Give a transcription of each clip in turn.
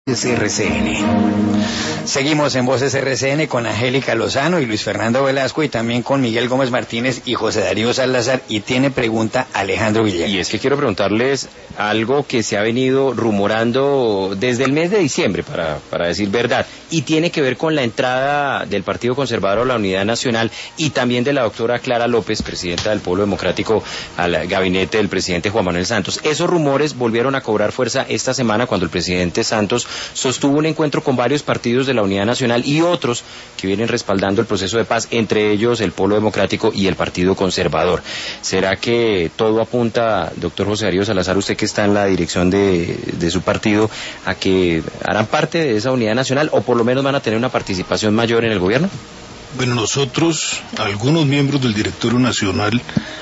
RCN. Seguimos en Voces RCN con Angélica Lozano y Luis Fernando Velasco y también con Miguel Gómez Martínez y José Darío Salazar, y tiene pregunta Alejandro Villegas. Y es que quiero preguntarles algo que se ha venido rumorando desde el mes de diciembre, para decir verdad, y tiene que ver con la entrada del Partido Conservador a la Unidad Nacional y también de la doctora Clara López, presidenta del Pueblo Democrático, al gabinete del presidente Juan Manuel Santos. Esos rumores volvieron a cobrar fuerza esta semana cuando el presidente Santos sostuvo un encuentro con varios partidos de la Unidad Nacional y otros que vienen respaldando el proceso de paz, entre ellos el Pueblo Democrático y el Partido Conservador. ¿Será que todo apunta, doctor José Darío Salazar, usted que está en la dirección de su partido, a que harán parte de esa Unidad Nacional o por lo menos van a tener una participación mayor en el gobierno? Bueno, nosotros, algunos miembros del Directorio Nacional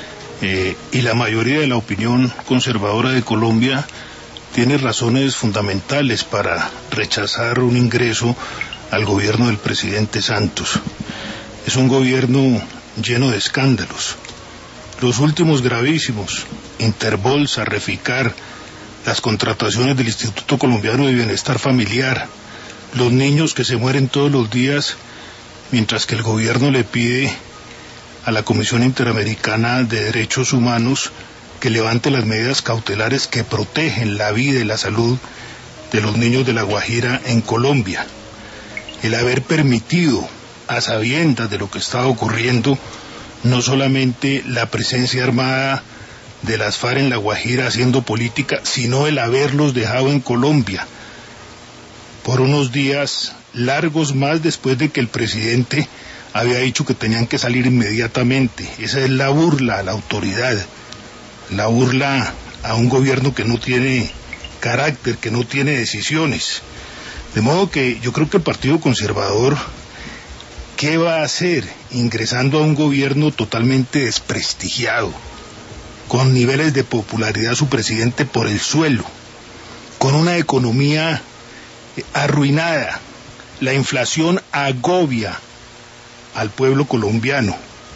y la mayoría de la opinión conservadora de Colombia tiene razones fundamentales para rechazar un ingreso al gobierno del presidente Santos. Es un gobierno lleno de escándalos. Los últimos gravísimos: Interbolsa, Reficar, las contrataciones del Instituto Colombiano de Bienestar Familiar, los niños que se mueren todos los días, mientras que el gobierno le pide a la Comisión Interamericana de Derechos Humanos que levante las medidas cautelares que protegen la vida y la salud de los niños de La Guajira en Colombia. El haber permitido, a sabiendas de lo que estaba ocurriendo, no solamente la presencia armada de las FARC en La Guajira haciendo política, sino el haberlos dejado en Colombia por unos días largos más después de que el presidente había dicho que tenían que salir inmediatamente. Esa es la burla a la autoridad, la burla a un gobierno que no tiene carácter, que no tiene decisiones. De modo que yo creo que el Partido Conservador, ¿qué va a hacer ingresando a un gobierno totalmente desprestigiado, con niveles de popularidad su presidente por el suelo, con una economía arruinada? La inflación agobia al pueblo colombiano.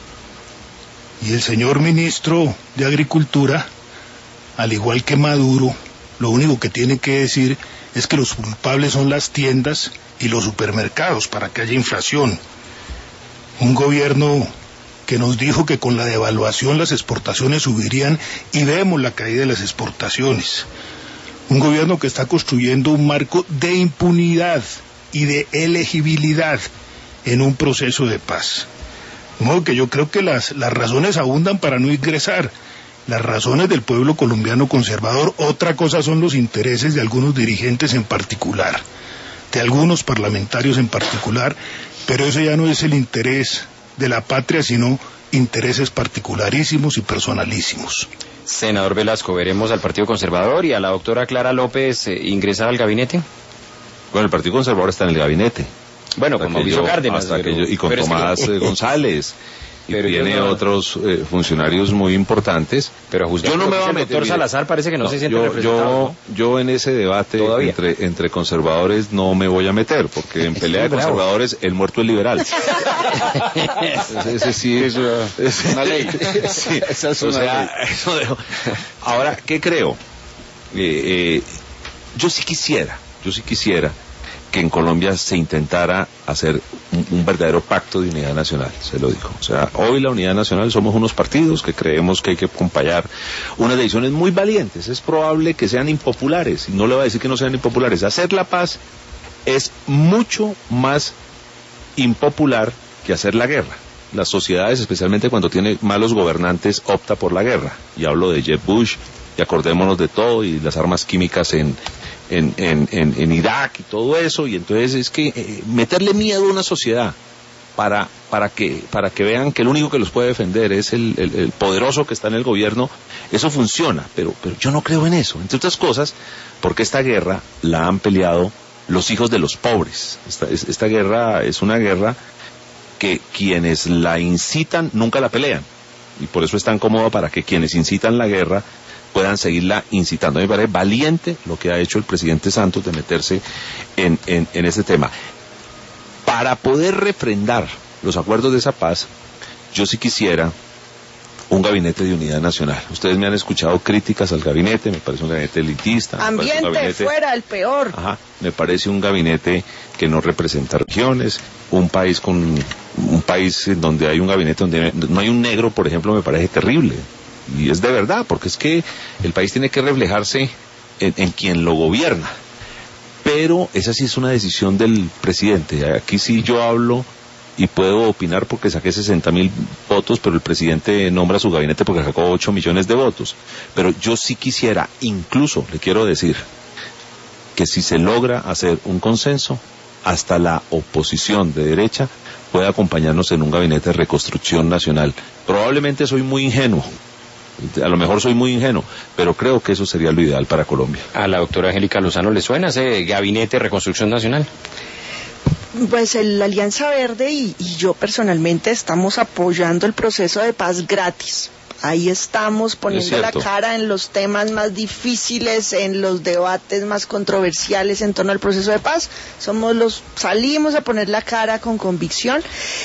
Y el señor ministro de Agricultura, al igual que Maduro, lo único que tiene que decir es que los culpables son las tiendas y los supermercados para que haya inflación. Un gobierno que nos dijo que con la devaluación las exportaciones subirían y vemos la caída de las exportaciones. Un gobierno que está construyendo un marco de impunidad y de elegibilidad en un proceso de paz. De modo que yo creo que las razones abundan para no ingresar, las razones del pueblo colombiano conservador. Otra cosa son los intereses de algunos dirigentes en particular, de algunos parlamentarios en particular, pero eso ya no es el interés de la patria, sino intereses particularísimos y personalísimos. Senador Velasco, ¿veremos al Partido Conservador y a la doctora Clara López ingresar al gabinete? Bueno, el Partido Conservador está en el gabinete. Bueno, con Mauricio Cárdenas. Y con Tomás González. Y tiene otros funcionarios muy importantes. Pero yo no me voy a meter. El doctor Salazar parece que no se siente representado. Yo en ese debate entre conservadores no me voy a meter, porque en pelea de conservadores el muerto es liberal. Ese sí es una ley. Sí, esa es una ley. Ahora, ¿qué creo? Yo sí quisiera que en Colombia se intentara hacer un verdadero pacto de unidad nacional, se lo digo. O sea, hoy la unidad nacional somos unos partidos que creemos que hay que acompañar unas decisiones muy valientes. Es probable que sean impopulares, y no le voy a decir que no sean impopulares. Hacer la paz es mucho más impopular que hacer la guerra. Las sociedades, especialmente cuando tiene malos gobernantes, opta por la guerra. Y hablo de Jeb Bush, y acordémonos de todo, y las armas químicas en Irak y todo eso. Y entonces es que meterle miedo a una sociedad para que vean que el único que los puede defender es el poderoso que está en el gobierno, eso funciona, pero yo no creo en eso, entre otras cosas porque esta guerra la han peleado los hijos de los pobres. Esta guerra es una guerra que quienes la incitan nunca la pelean, y por eso es tan cómodo para que quienes incitan la guerra puedan seguirla incitando. Me parece valiente lo que ha hecho el presidente Santos de meterse en este tema. Para poder refrendar los acuerdos de esa paz, yo sí quisiera un gabinete de unidad nacional. Ustedes me han escuchado críticas al gabinete, me parece un gabinete elitista. Ambiente fuera, el peor. Ajá, me parece un gabinete que no representa regiones, un país donde hay un gabinete donde no hay un negro, por ejemplo, me parece terrible. Y es de verdad, porque es que el país tiene que reflejarse en quien lo gobierna. Pero esa sí es una decisión del presidente. Aquí sí yo hablo y puedo opinar porque saqué 60.000 votos, pero el presidente nombra su gabinete porque sacó 8 millones de votos. Pero yo sí quisiera, incluso le quiero decir, que si se logra hacer un consenso, hasta la oposición de derecha puede acompañarnos en un gabinete de reconstrucción nacional. Probablemente soy muy ingenuo, a lo mejor soy muy ingenuo, pero creo que eso sería lo ideal para Colombia. ¿A la doctora Angélica Lozano le suena ese gabinete de reconstrucción nacional? Pues la Alianza Verde y yo personalmente estamos apoyando el proceso de paz gratis. Ahí estamos poniendo la cara en los temas más difíciles, en los debates más controversiales en torno al proceso de paz. Salimos a poner la cara con convicción.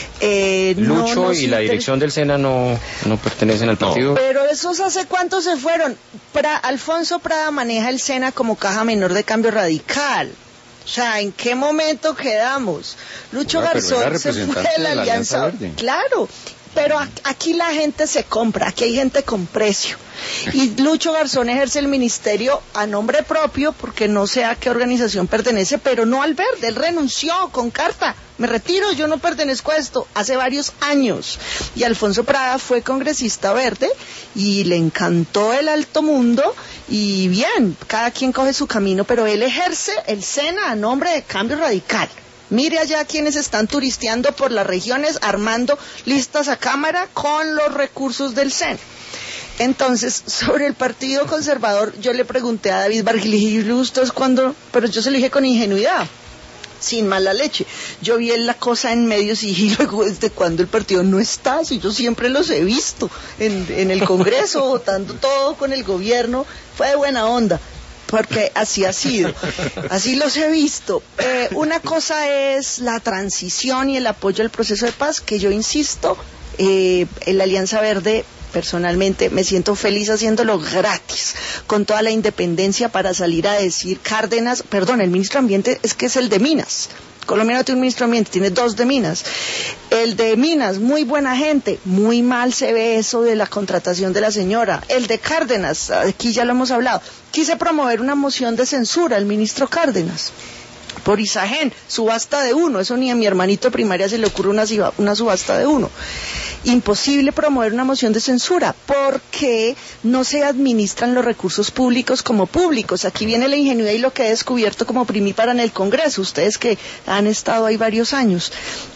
Lucho y la dirección del SENA no pertenecen al partido. Pero esos ¿hace cuánto se fueron? Alfonso Prada maneja el SENA como caja menor de Cambio Radical. O sea, ¿en qué momento quedamos? Lucho Garzón se fue de la Alianza Verde. Claro, pero aquí la gente se compra, aquí hay gente con precio. Y Lucho Garzón ejerce el ministerio a nombre propio, porque no sé a qué organización pertenece, pero no al Verde. Él renunció con carta. Me retiro, yo no pertenezco a esto, hace varios años. Y Alfonso Prada fue congresista verde y le encantó el alto mundo, y bien, cada quien coge su camino, pero él ejerce el SENA a nombre de Cambio Radical. Mire allá quienes están turisteando por las regiones, armando listas a cámara con los recursos del SENA. Entonces, sobre el Partido Conservador, yo le pregunté a David Barguil, y dije, ¿ustedes cuándo? Pero yo se lo dije con ingenuidad, sin mala leche. Yo vi la cosa en medios y dije, luego, ¿desde cuándo el partido no está? Si yo siempre los he visto en el Congreso, votando todo con el gobierno, fue de buena onda, porque así ha sido, así los he visto. Una cosa es la transición y el apoyo al proceso de paz, que yo insisto, en la Alianza Verde, personalmente me siento feliz haciéndolo gratis, con toda la independencia para salir a decir Cárdenas, el ministro de Ambiente es el de Minas. Colombia no tiene un ministro de Ambiente, tiene 2 de Minas. El de Minas, muy buena gente, muy mal se ve eso de la contratación de la señora. El de Cárdenas, aquí ya lo hemos hablado, quise promover una moción de censura al ministro Cárdenas por Isagen, subasta de 1, eso ni a mi hermanito de primaria se le ocurre una subasta de 1. Imposible promover una moción de censura porque no se administran los recursos públicos como públicos. Aquí viene la ingenuidad y lo que he descubierto como primípara en el Congreso, ustedes que han estado ahí varios años.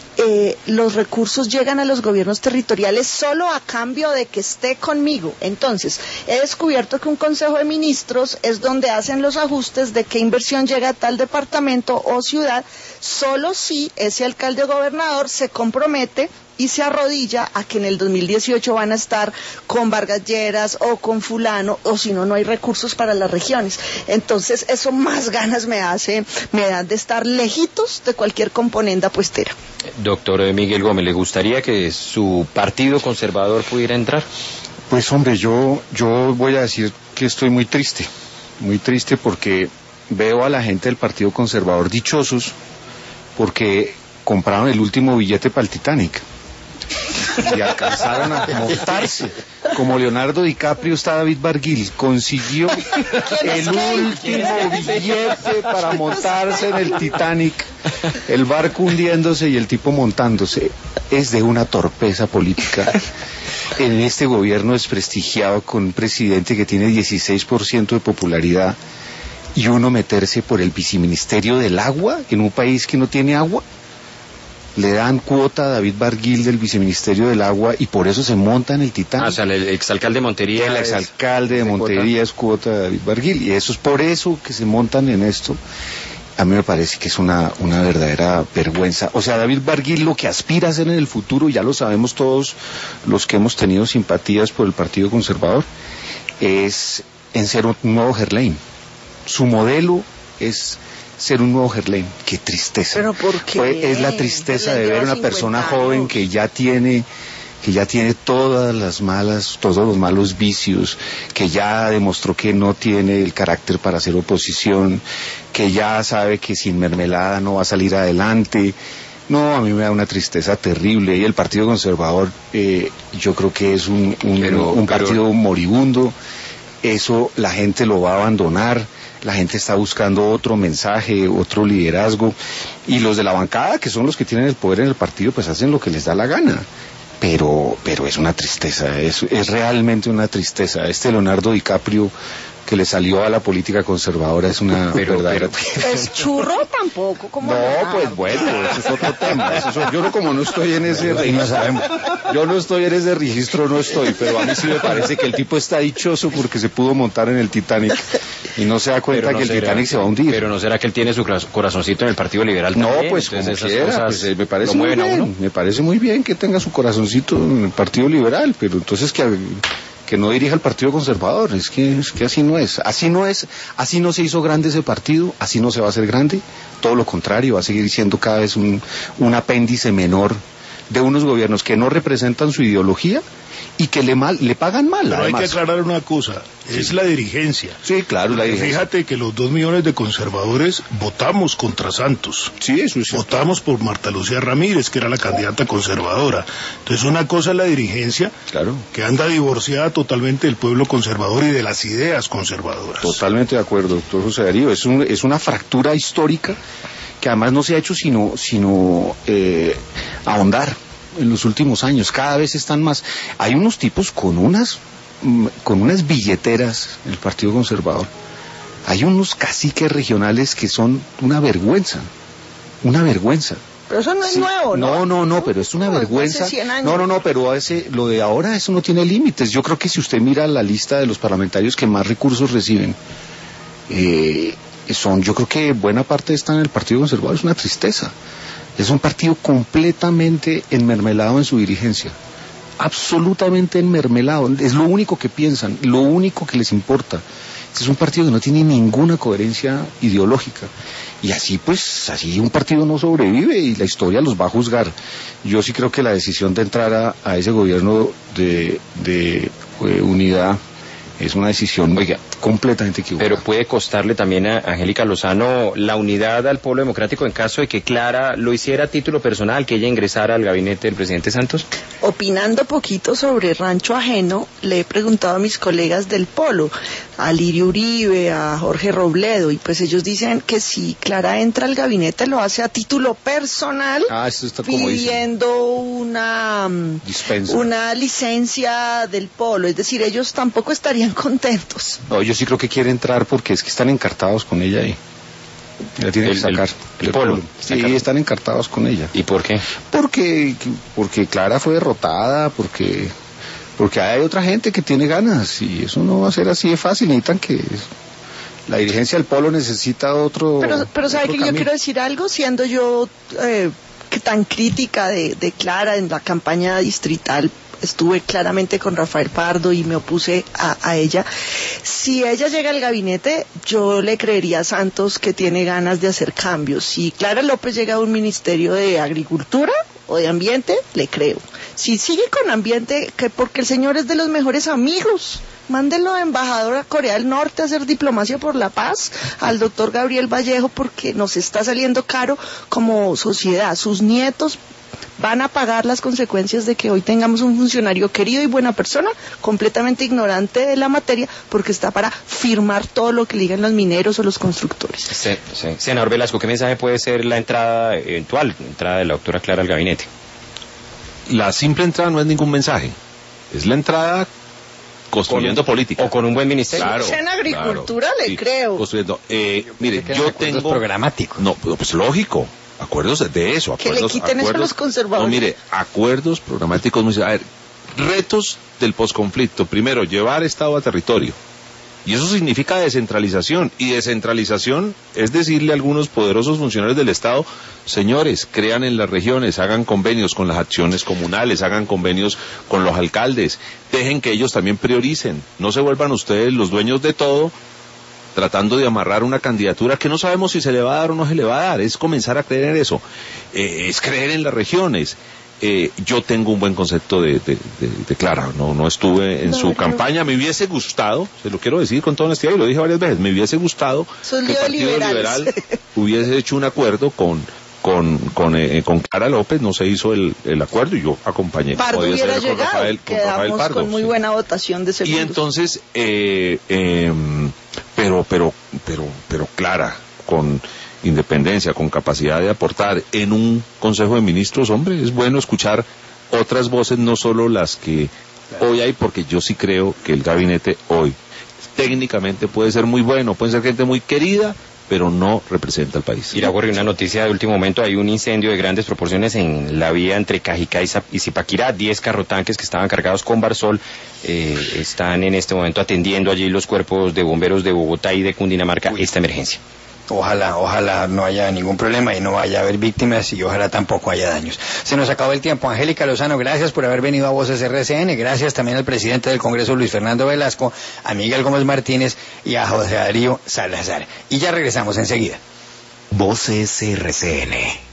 Los recursos llegan a los gobiernos territoriales solo a cambio de que esté conmigo. Entonces, he descubierto que un Consejo de Ministros es donde hacen los ajustes de qué inversión llega a tal departamento o ciudad, solo si ese alcalde o gobernador se compromete y se arrodilla a que en el 2018 van a estar con Vargas Lleras o con fulano, o si no, no hay recursos para las regiones. Entonces, eso más ganas me dan de estar lejitos de cualquier componenda puestera. Doctor Miguel Gómez, ¿le gustaría que su partido conservador pudiera entrar? Pues hombre, yo voy a decir que estoy muy triste porque veo a la gente del Partido Conservador dichosos porque compraron el último billete para el Titanic y alcanzaron a montarse. Como Leonardo DiCaprio está David Barguil, consiguió el último billete para montarse en el Titanic, el barco hundiéndose y el tipo montándose. Es de una torpeza política en este gobierno desprestigiado, con un presidente que tiene 16% de popularidad, y uno meterse por el viceministerio del agua en un país que no tiene agua. Le dan cuota a David Barguil del viceministerio del agua y por eso se monta en el Titanic. O sea, el exalcalde de Montería. El exalcalde de Montería es cuota de David Barguil, y eso es por eso que se montan en esto. A mí me parece que es una verdadera vergüenza. O sea, David Barguil lo que aspira a hacer en el futuro, ya lo sabemos todos los que hemos tenido simpatías por el Partido Conservador, es en ser un nuevo Gerlain. Su modelo es ser un nuevo Gerlain. Qué tristeza. ¿Pero por qué? Es la tristeza de ver una persona joven que ya tiene que ya tiene todos los malos vicios, que ya demostró que no tiene el carácter para hacer oposición, que ya sabe que sin mermelada no va a salir adelante. No, a mí me da una tristeza terrible, y el Partido Conservador yo creo que es un partido moribundo. Eso la gente lo va a abandonar. La gente está buscando otro mensaje, otro liderazgo, y los de la bancada, que son los que tienen el poder en el partido, pues hacen lo que les da la gana. Pero es una tristeza, es realmente una tristeza. Leonardo DiCaprio, que le salió a la política conservadora, es una verdadera tristeza. Pues churro tampoco, como no, pues bueno, eso es otro tema. Yo como no estoy en ese registro, no estoy, pero a mí sí me parece que el tipo está dichoso porque se pudo montar en el Titanic y no se da cuenta que el Titanic se va a hundir. Pero ¿no será que él tiene su corazoncito en el Partido Liberal también? No, pues como quiera, pues, me parece muy bien, me parece muy bien que tenga su corazoncito en el Partido Liberal, pero entonces que no dirija el Partido Conservador, es que así no es, así no se hizo grande ese partido, así no se va a hacer grande, todo lo contrario, va a seguir siendo cada vez un apéndice menor de unos gobiernos que no representan su ideología y que le pagan mal. Pero además. Hay que aclarar una cosa, es la dirigencia. Sí, claro, la dirigencia. Fíjate que los 2 millones de conservadores votamos contra Santos. Sí, eso es. Votamos por Marta Lucía Ramírez, que era la candidata conservadora. Entonces una cosa es la dirigencia, claro, que anda divorciada totalmente del pueblo conservador y de las ideas conservadoras. Totalmente de acuerdo, doctor José Darío. Es una fractura histórica que además no se ha hecho sino ahondar en los últimos años. Cada vez están más. Hay unos tipos con unas billeteras en el Partido Conservador. Hay unos caciques regionales que son una vergüenza. Pero eso no es nuevo, ¿no? No, pero es una vergüenza. Hace 100 años. No, pero lo de ahora, eso no tiene límites. Yo creo que si usted mira la lista de los parlamentarios que más recursos reciben, yo creo que buena parte están en el Partido Conservador. Es una tristeza. Es un partido completamente enmermelado en su dirigencia, absolutamente enmermelado. Es lo único que piensan, lo único que les importa. Es un partido que no tiene ninguna coherencia ideológica, y así un partido no sobrevive y la historia los va a juzgar. Yo sí creo que la decisión de entrar a ese gobierno de unidad es una decisión, completamente equivocada. Pero puede costarle también a Angélica Lozano la unidad al pueblo democrático en caso de que Clara lo hiciera a título personal, que ella ingresara al gabinete del presidente Santos. Opinando poquito sobre Rancho Ajeno, le he preguntado a mis colegas del Polo, a Lirio Uribe, a Jorge Robledo, y pues ellos dicen que si Clara entra al gabinete lo hace a título personal, esto está como pidiendo una licencia del Polo, es decir, ellos tampoco estarían contentos. No, yo sí creo que quiere entrar porque es que están encartados con ella ahí. La tienen que sacar. El Polo. Sí, están encartados con ella. ¿Y por qué? Porque Clara fue derrotada, porque hay otra gente que tiene ganas, y eso no va a ser así de fácil. Necesitan que la dirigencia del Polo necesita otro. Pero sabe que yo quiero decir algo, siendo yo que tan crítica de Clara en la campaña distrital. Estuve claramente con Rafael Pardo y me opuse a ella. Si ella llega al gabinete, yo le creería a Santos que tiene ganas de hacer cambios. Si Clara López llega a un ministerio de Agricultura o de Ambiente, le creo. Si sigue con Ambiente, que porque el señor es de los mejores amigos, mándelo a embajador a Corea del Norte a hacer diplomacia por la paz, al doctor Gabriel Vallejo, porque nos está saliendo caro como sociedad. Sus nietos van a pagar las consecuencias de que hoy tengamos un funcionario querido y buena persona, completamente ignorante de la materia, porque está para firmar todo lo que digan los mineros o los constructores. Sí. Senador Velasco, ¿qué mensaje puede ser la eventual entrada de la doctora Clara al gabinete? La simple entrada no es ningún mensaje, es la entrada construyendo política. O con un buen ministerio. Claro, en agricultura claro, le sí, creo. Construyendo. Mire, yo tengo programáticos. No, pues lógico. Acuerdos de eso, acuerdos. Que le quiten eso a los conservadores. No, mire, acuerdos programáticos. A ver, retos del posconflicto. Primero, llevar Estado a territorio. Y eso significa descentralización. Y descentralización es decirle a algunos poderosos funcionarios del Estado, señores, crean en las regiones, hagan convenios con las acciones comunales, hagan convenios con los alcaldes, dejen que ellos también prioricen. No se vuelvan ustedes los dueños de todo, tratando de amarrar una candidatura que no sabemos si se le va a dar o no se le va a dar. Es comenzar a creer en eso, es creer en las regiones. yo tengo un buen concepto de Clara, no estuve en su campaña, me hubiese gustado, se lo quiero decir con toda honestidad y lo dije varias veces, me hubiese gustado que el Partido Liberal hubiese hecho un acuerdo con Clara López, no se hizo el acuerdo y yo acompañé. Pardo hubiera llegado, Rafael Pardo, con muy buena votación de segundos. Y entonces, pero Clara, con independencia, con capacidad de aportar en un Consejo de Ministros, hombre, es bueno escuchar otras voces, no solo las que hoy hay, porque yo sí creo que el gabinete hoy técnicamente puede ser muy bueno, puede ser gente muy querida, pero no representa al país. Iragorri, una noticia de último momento, hay un incendio de grandes proporciones en la vía entre Cajicá y Zipaquirá, 10 carrotanques que estaban cargados con barsol, están en este momento atendiendo allí los cuerpos de bomberos de Bogotá y de Cundinamarca esta emergencia. Ojalá no haya ningún problema y no vaya a haber víctimas y ojalá tampoco haya daños. Se nos acabó el tiempo. Angélica Lozano, gracias por haber venido a Voces RCN. Gracias también al presidente del Congreso, Luis Fernando Velasco, a Miguel Gómez Martínez y a José Darío Salazar. Y ya regresamos enseguida. Voces RCN.